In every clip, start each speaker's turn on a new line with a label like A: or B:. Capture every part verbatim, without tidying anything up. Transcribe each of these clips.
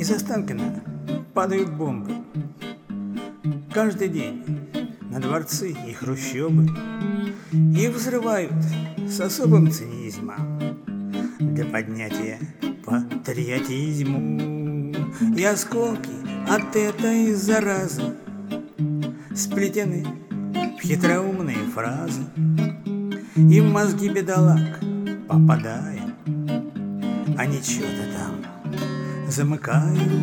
A: Из Останкина падают бомбы. Каждый день на дворцы и хрущобы их взрывают с особым цинизмом для поднятия патриотизму. И осколки от этой заразы сплетены в хитроумные фразы, и в мозги бедолаг попадая, они что-то там замыкают.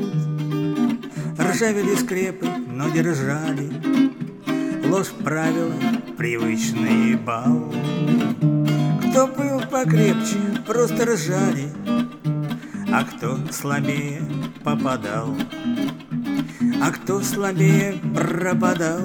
A: Ржавели скрепы, но держали ложь правила, привычный бал. Кто был покрепче, просто ржали, а кто слабее попадал, а кто слабее пропадал.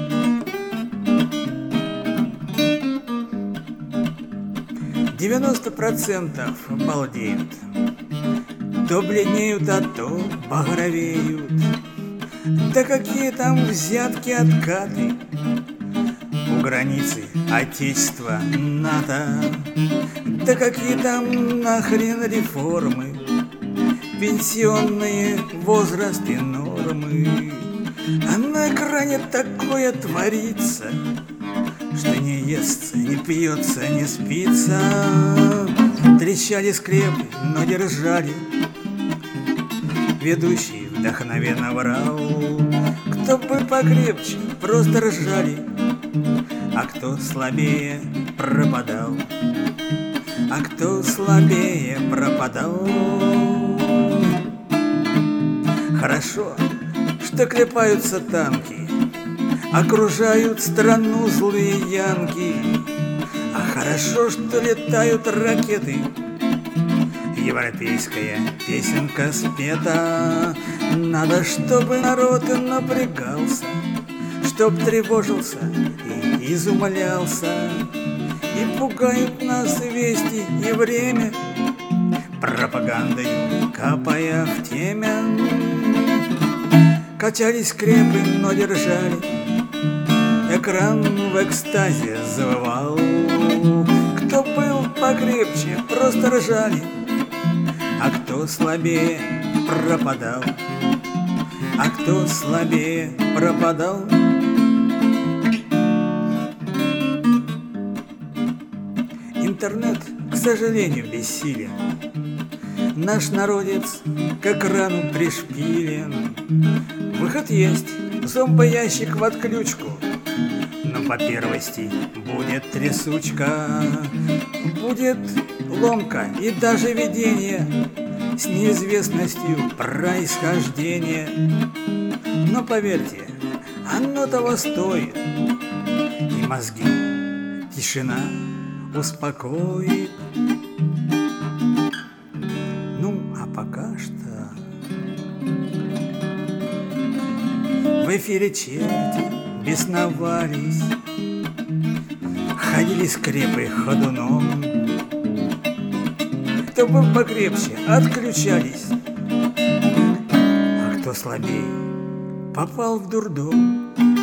A: девяносто процентов балдеют, то бледнеют, а то багровеют. Да какие там взятки, откаты у границы Отечества, НАТО. Да какие там нахрен реформы, пенсионные возрасты, нормы. А на экране такое творится, что не естся, не пьется, не спится. Трещали скрепы, но держали. Ведущий вдохновенно врал. Кто бы покрепче, просто ржали, а кто слабее пропадал, а кто слабее пропадал. Хорошо, что клепаются танки, окружают страну злые янки. А хорошо, что летают ракеты, европейская песенка спета. Надо, чтобы народ напрягался, чтоб тревожился и изумлялся. И пугают нас вести и время, пропагандою капая в темя. Качались скрепы, но держали, экран в экстазе завывал. Кто был покрепче, просто ржали, а кто слабее пропадал, а кто слабее пропадал. Интернет, к сожалению, бессилен. Наш народец к экрану пришпилен. Выход есть, зомбоящик в отключку, но по первости будет трясучка, будет ломка и даже видение с неизвестностью происхождения. Но поверьте, оно того стоит, и мозги тишина успокоит. Ну, а пока что в эфире черти бесновались, ходили скрепы ходуном. Кто был покрепче, отключались, а кто слабее попал в дурдом.